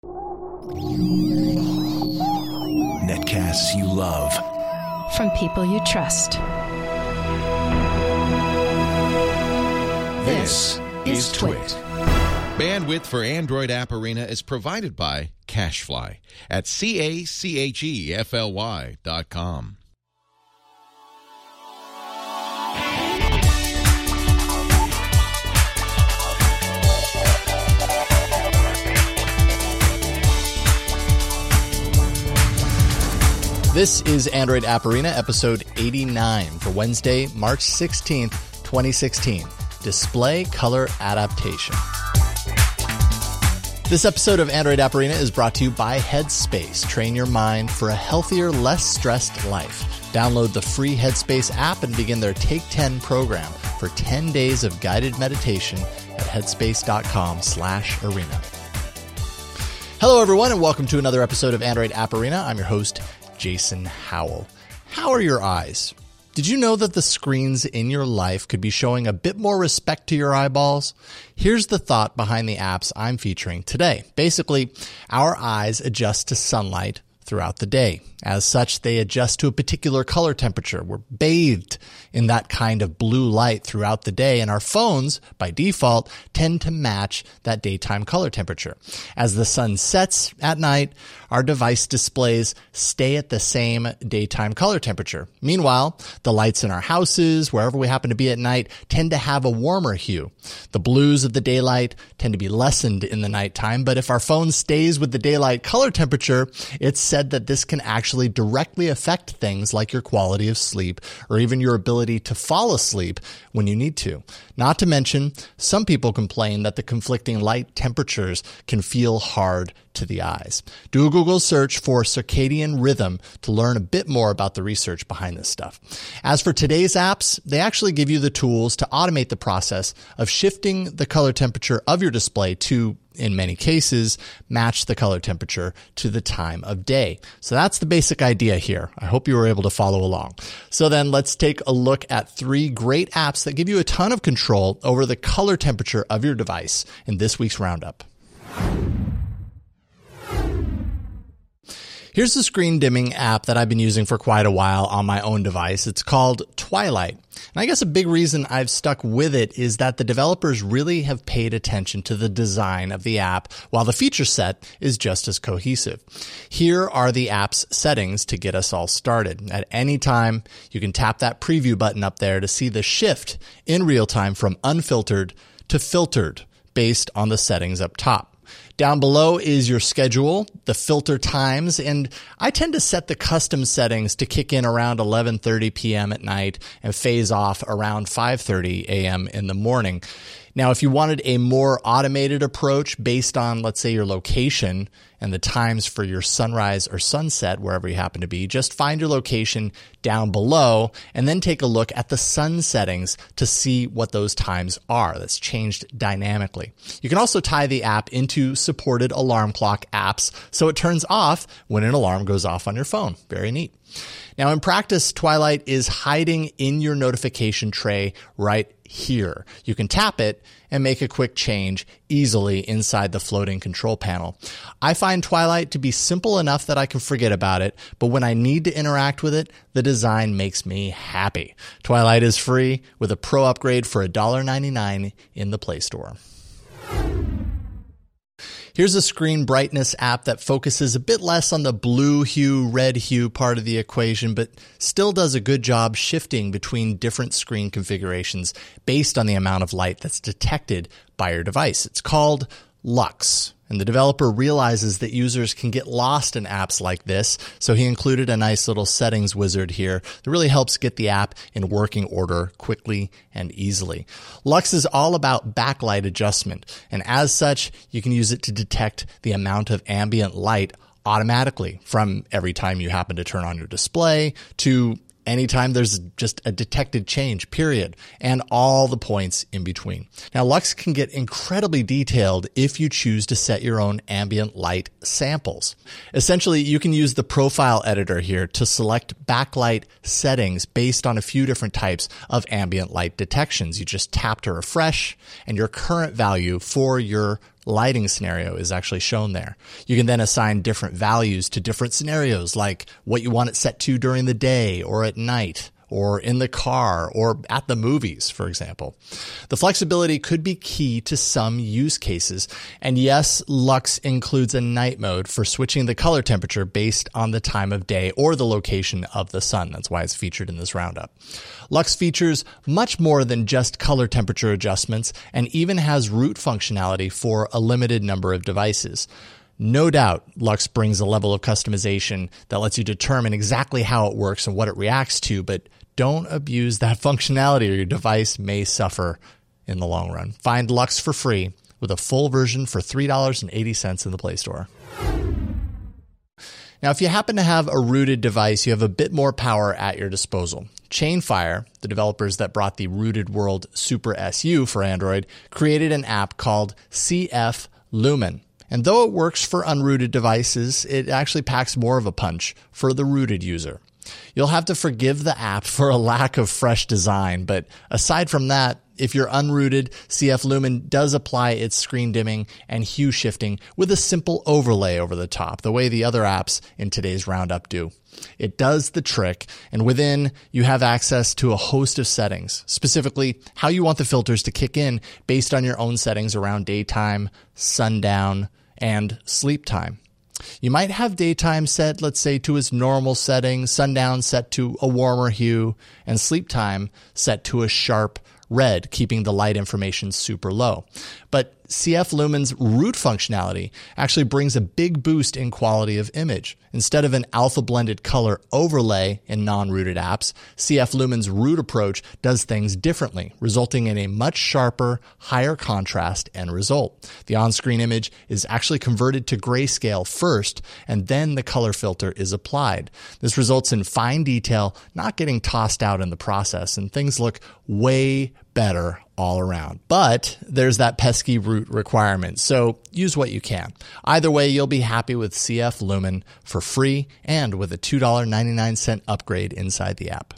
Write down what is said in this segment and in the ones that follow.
Netcasts you love. From people you trust. This is Twit. Bandwidth for Android App Arena is provided by CacheFly at CacheFly.com. This is Android App Arena, episode 89 for Wednesday, March 16th, 2016. Display Color Adaptation. This episode of Android App Arena is brought to you by Headspace. Train your mind for a healthier, less stressed life. Download the free Headspace app and begin their Take 10 program for 10 days of guided meditation at headspace.com/arena. Hello, everyone, and welcome to another episode of Android App Arena. I'm your host, Jason Howell. How are your eyes? Did you know that the screens in your life could be showing a bit more respect to your eyeballs? Here's the thought behind the apps I'm featuring today. Basically, our eyes adjust to sunlight throughout the day. As such, they adjust to a particular color temperature. We're bathed in that kind of blue light throughout the day, and our phones, by default, tend to match that daytime color temperature. As the sun sets at night, our device displays stay at the same daytime color temperature. Meanwhile, the lights in our houses, wherever we happen to be at night, tend to have a warmer hue. The blues of the daylight tend to be lessened in the nighttime, but if our phone stays with the daylight color temperature, it's said that this can actually directly affect things like your quality of sleep or even your ability to fall asleep when you need to. Not to mention, some people complain that the conflicting light temperatures can feel hard to the eyes. Do a Google search for circadian rhythm to learn a bit more about the research behind this stuff. As for today's apps, they actually give you the tools to automate the process of shifting the color temperature of your display to, in many cases, match the color temperature to the time of day. So that's the basic idea here. I hope you were able to follow along. So then let's take a look at 3 great apps that give you a ton of control over the color temperature of your device in this week's roundup. Here's the screen dimming app that I've been using for quite a while on my own device. It's called Twilight. And I guess a big reason I've stuck with it is that the developers really have paid attention to the design of the app, while the feature set is just as cohesive. Here are the app's settings to get us all started. At any time, you can tap that preview button up there to see the shift in real time from unfiltered to filtered based on the settings up top. Down below is your schedule, the filter times, and I tend to set the custom settings to kick in around 11:30 p.m. at night and phase off around 5:30 a.m. in the morning. Now, if you wanted a more automated approach based on, let's say, your location and the times for your sunrise or sunset, wherever you happen to be, just find your location down below and then take a look at the sun settings to see what those times are. That's changed dynamically. You can also tie the app into supported alarm clock apps so it turns off when an alarm goes off on your phone. Very neat. Now, in practice, Twilight is hiding in your notification tray right here. You can tap it and make a quick change easily inside the floating control panel. I find Twilight to be simple enough that I can forget about it, but when I need to interact with it, the design makes me happy. Twilight is free with a pro upgrade for $1.99 in the Play Store. Here's a screen brightness app that focuses a bit less on the blue hue, red hue part of the equation, but still does a good job shifting between different screen configurations based on the amount of light that's detected by your device. It's called Lux. And the developer realizes that users can get lost in apps like this, so he included a nice little settings wizard here that really helps get the app in working order quickly and easily. Lux is all about backlight adjustment, and as such, you can use it to detect the amount of ambient light automatically from every time you happen to turn on your display to anytime there's just a detected change, period, and all the points in between. Now, Lux can get incredibly detailed if you choose to set your own ambient light samples. Essentially, you can use the profile editor here to select backlight settings based on a few different types of ambient light detections. You just tap to refresh, and your current value for your lighting scenario is actually shown there. You can then assign different values to different scenarios, like what you want it set to during the day or at night, or in the car, or at the movies, for example. The flexibility could be key to some use cases. And yes, Lux includes a night mode for switching the color temperature based on the time of day or the location of the sun. That's why it's featured in this roundup. Lux features much more than just color temperature adjustments and even has root functionality for a limited number of devices. No doubt, Lux brings a level of customization that lets you determine exactly how it works and what it reacts to, but don't abuse that functionality or your device may suffer in the long run. Find Lux for free with a full version for $3.80 in the Play Store. Now, if you happen to have a rooted device, you have a bit more power at your disposal. Chainfire, the developers that brought the Rooted World Super SU for Android, created an app called CF Lumen. And though it works for unrooted devices, it actually packs more of a punch for the rooted user. You'll have to forgive the app for a lack of fresh design, but aside from that, if you're unrooted, CF Lumen does apply its screen dimming and hue shifting with a simple overlay over the top, the way the other apps in today's roundup do. It does the trick, and within, you have access to a host of settings, specifically how you want the filters to kick in based on your own settings around daytime, sundown, and sleep time. You might have daytime set, let's say, to its normal setting, sundown set to a warmer hue, and sleep time set to a sharp red, keeping the light information super low. But CF Lumen's root functionality actually brings a big boost in quality of image. Instead of an alpha blended color overlay in non-rooted apps, CF Lumen's root approach does things differently, resulting in a much sharper, higher contrast end result. The on-screen image is actually converted to grayscale first, and then the color filter is applied. This results in fine detail not getting tossed out in the process, and things look way better all around. But there's that pesky root requirement, so use what you can. Either way, you'll be happy with CF Lumen for free and with a $2.99 upgrade inside the app.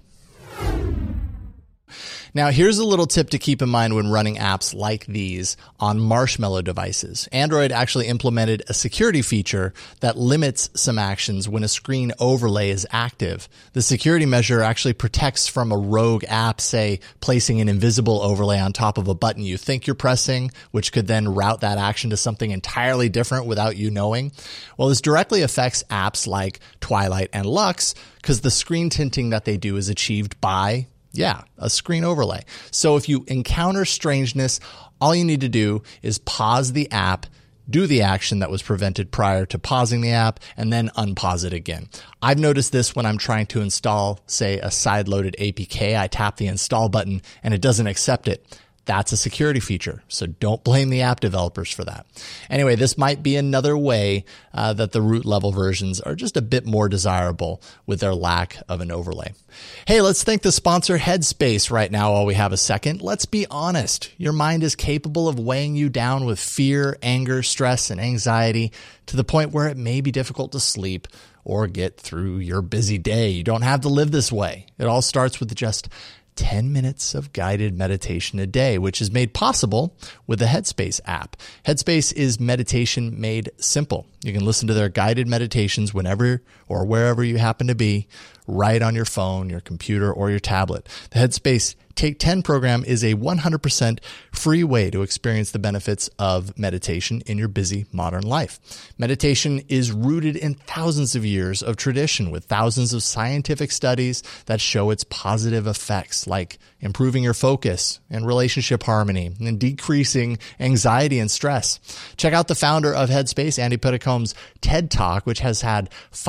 Now, here's a little tip to keep in mind when running apps like these on Marshmallow devices. Android actually implemented a security feature that limits some actions when a screen overlay is active. The security measure actually protects from a rogue app, say, placing an invisible overlay on top of a button you think you're pressing, which could then route that action to something entirely different without you knowing. Well, this directly affects apps like Twilight and Lux because the screen tinting that they do is achieved by a screen overlay. So if you encounter strangeness, all you need to do is pause the app, do the action that was prevented prior to pausing the app, and then unpause it again. I've noticed this when I'm trying to install, say, a side-loaded APK. I tap the install button and it doesn't accept it. That's a security feature, so don't blame the app developers for that. Anyway, this might be another way that the root level versions are just a bit more desirable with their lack of an overlay. Hey, let's thank the sponsor Headspace right now while we have a second. Let's be honest. Your mind is capable of weighing you down with fear, anger, stress, and anxiety to the point where it may be difficult to sleep or get through your busy day. You don't have to live this way. It all starts with just 10 minutes of guided meditation a day, which is made possible with the Headspace app. Headspace is meditation made simple. You can listen to their guided meditations whenever or wherever you happen to be, right on your phone, your computer, or your tablet. The Headspace Take 10 program is a 100% free way to experience the benefits of meditation in your busy modern life. Meditation is rooted in thousands of years of tradition with thousands of scientific studies that show its positive effects, like improving your focus and relationship harmony and decreasing anxiety and stress. Check out the founder of Headspace, Andy Puddicombe's TED Talk, which has had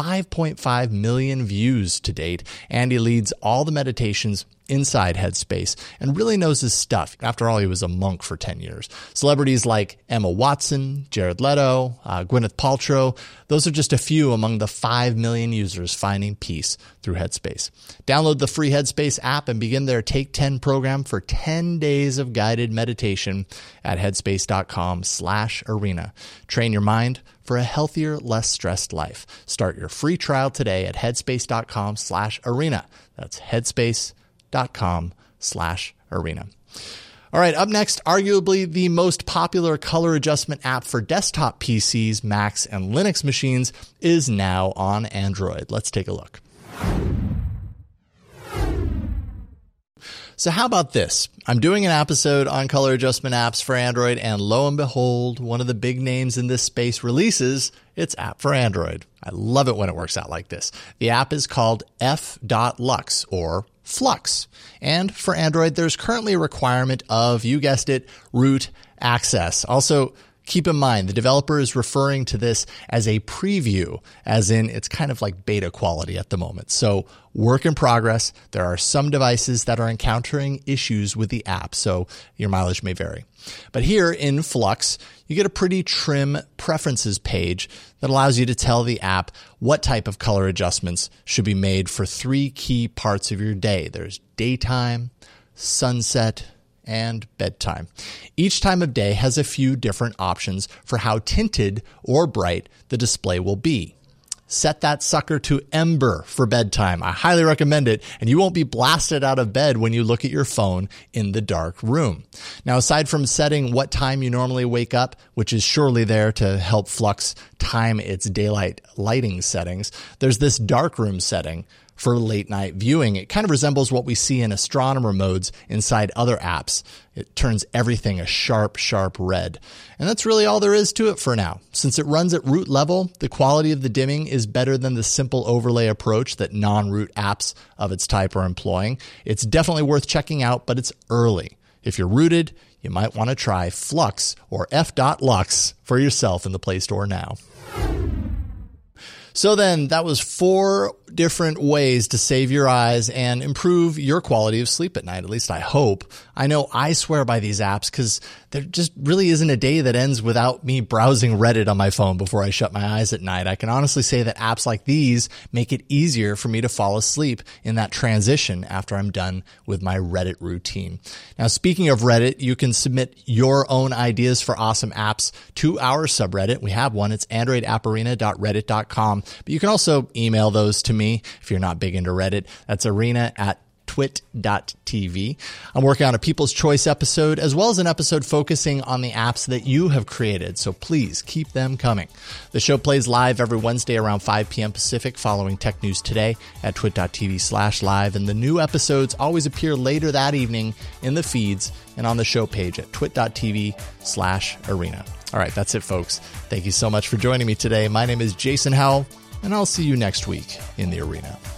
5.5 million views to date. Andy leads all the meditations inside Headspace and really knows his stuff. After all, he was a monk for 10 years. Celebrities like Emma Watson, Jared Leto, Gwyneth Paltrow, those are just a few among the 5 million users finding peace through Headspace. Download the free Headspace app and begin their Take 10 program for 10 days of guided meditation at headspace.com/arena. Train your mind for a healthier, less stressed life. Start your free trial today at headspace.com/arena. That's headspace.com/arena. All right, up next, arguably the most popular color adjustment app for desktop PCs, Macs, and Linux machines is now on Android. Let's take a look. So how about this? I'm doing an episode on color adjustment apps for Android, and lo and behold, one of the big names in this space releases its app for Android. I love it when it works out like this. The app is called F.Lux, or Flux. And for Android, there's currently a requirement of, you guessed it, root access. Also, keep in mind, the developer is referring to this as a preview, as in it's kind of like beta quality at the moment. So work in progress. There are some devices that are encountering issues with the app, so your mileage may vary. But here in Flux, you get a pretty trim preferences page that allows you to tell the app what type of color adjustments should be made for 3 key parts of your day. There's daytime, sunset, and bedtime. Each time of day has a few different options for how tinted or bright the display will be. Set that sucker to Ember for bedtime. I highly recommend it, and you won't be blasted out of bed when you look at your phone in the dark room. Now, aside from setting what time you normally wake up, which is surely there to help Flux time its daylight lighting settings, there's this dark room setting for late night viewing. It kind of resembles what we see in astronomer modes inside other apps. It turns everything a sharp, sharp red. And that's really all there is to it for now. Since it runs at root level, the quality of the dimming is better than the simple overlay approach that non-root apps of its type are employing. It's definitely worth checking out, but it's early. If you're rooted, you might want to try Flux or F.Lux for yourself in the Play Store now. So then, that was 4 different ways to save your eyes and improve your quality of sleep at night. At least I hope. I know I swear by these apps because there just really isn't a day that ends without me browsing Reddit on my phone before I shut my eyes at night. I can honestly say that apps like these make it easier for me to fall asleep in that transition after I'm done with my Reddit routine. Now, speaking of Reddit, you can submit your own ideas for awesome apps to our subreddit. We have one. It's androidapparena.reddit.com. But you can also email those to me if you're not big into Reddit. That's arena@twit.tv. I'm working on a People's Choice episode, as well as an episode focusing on the apps that you have created, so please keep them coming. The show plays live every Wednesday around 5 p.m. Pacific following Tech News Today at twit.tv/live, and the new episodes always appear later that evening in the feeds and on the show page at twit.tv/arena. All right, that's it, folks. Thank you so much for joining me today. My name is Jason Howell, and I'll see you next week in the arena.